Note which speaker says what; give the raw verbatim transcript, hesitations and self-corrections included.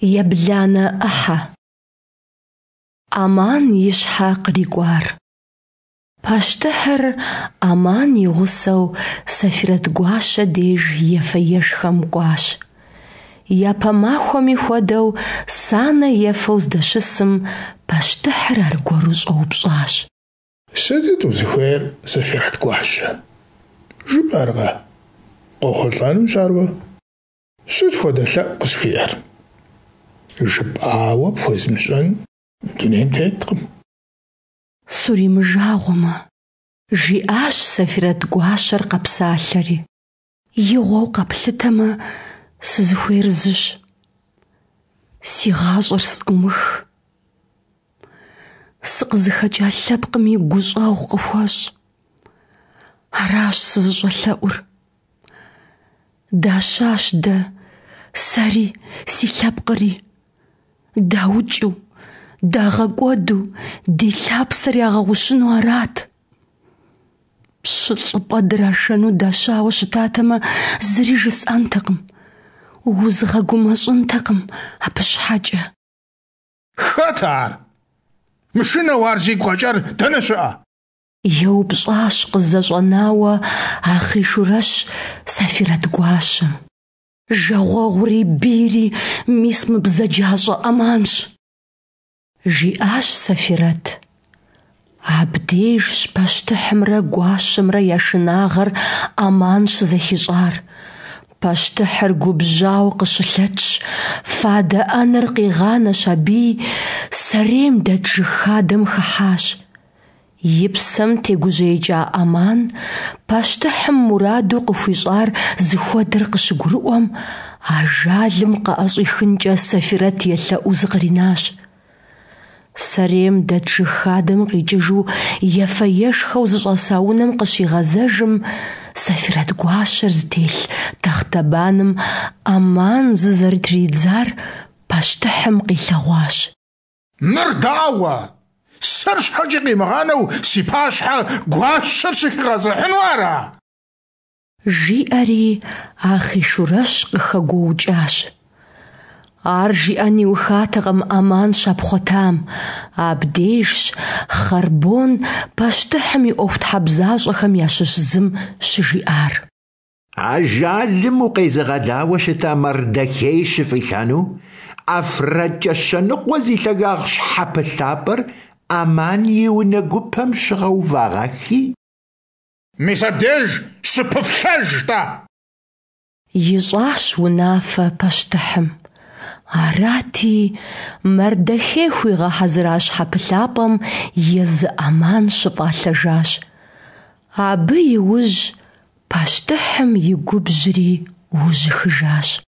Speaker 1: Ебланэ ӏыхьэ. Аман и щхьэ кърикӏуар. Пащтыхьыр Аман и гъусэу Сафирэт гуащэ деж ефэ-ешхэм кӏуащ. Япэ махуэми хуэдэу санэ ефэу здэщысым, пащтыхьыр аргуэру щӏэупщӏащ.
Speaker 2: Сытыт узыхуейр, Сафирэт гуащэ? Жыпӏэркъэ? Къохъулӏэнущ аруэ? Сыт хуэдэ лъэӏу къысхуиӏэр? Жыпӏауэ пхуезмыщӏэн дунейм теткъым.
Speaker 1: Суримыжагъуэмэ, жиӏащ Сафирэт гуащэр къэпсалъэри. Игъуэу къэплъытэмэ, сызыхуейр зыщ: си гъащӏэр сӏумых. Сыкъызыхэкӏа лъэпкъми гущӏэгъу къыхуэщӏ. Аращ сызыщӏэлъэӏур. Дащащ дэ, сэри, си лъэпкъыри. Даукӏыу, дагъэкӏуэду, ди лъапсэр ягъэгъущыну арат. Пщы лӏыпӏэ драшэну дащауэ щытатэмэ, зыри жысӏэнтэкъым, узгъэгумэщӏынтэкъым абы щхьэкӏэ.
Speaker 2: Хэт ар? Мышынэу ар зигу къэкӏэр дэнэ щыӏэ?
Speaker 1: Еупщӏащ къызэщӏэнауэ Ахъишурэщ Сафирэт гуащэм. Жагъуэгъури бийри мис мы бзаджащӏэ ӏэманщ. Жиӏащ Сафирэт: абдежщ пащтыхьымрэ гуащэмрэ я шынагъэр Аман щызэхищӏар. Пащтыхьыр губжьауэ къыщылъэтщ, фадэ ӏэнэр къигъанэщ аби, сэрейм дэт жыг хадэм хыхьащ. И псэм тегужьеикӏа Аман пащтыхьым мураду къыхуищӏар зыхуэдэр къыщыгурыӏуэм, ажалым къэӏэщӏихынкӏэ Сафирэт елъэӏуу зыкъринащ. Сэрейм дэт жыг хадэм къикӏыжу ефэ-ешхэу зыщӏэса унэм къыщигъэзэжым, Сафирэт гуащэр зытелъ тахътэбаным Аман зызэрытридзар пащтыхьым къилъэгъуащ.
Speaker 2: Мыр дауэ? Сэр щхьэкӏэ къимыгъанэу си пащхьэ гуащэр щыхигъэзыхьыну ара?
Speaker 1: Жиӏэри Ахъишурэщ къыхэгуэукӏащ. Ар жиӏэн иухатэкъым Аман щапхъуэтам. Абдежщ хъарбон пащтыхьым и ӏуэхутхьэбзащӏэхэм ящыщ зым щыжиӏар.
Speaker 3: Ажалым укъезыгъэлауэ щыта Мэрдэхей щыфӏилъэну, ӏэфрэкӏэ щэныкъуэ зи лъагагъ щхьэпылъапӏэр Аман и унэ гупэм щыгъэувагъэхи.
Speaker 2: Мис абдеж щыпыфлъэж-тӏэ!
Speaker 1: Ищӏащ унафэ пащтыхьым. Арати, Мэрдэхей хуигъэхьэзыра щхьэпылъапӏэм езы Аман щыфӏалъэжащ. Абы иужь пащтыхьым и губжьри ужьыхыжащ.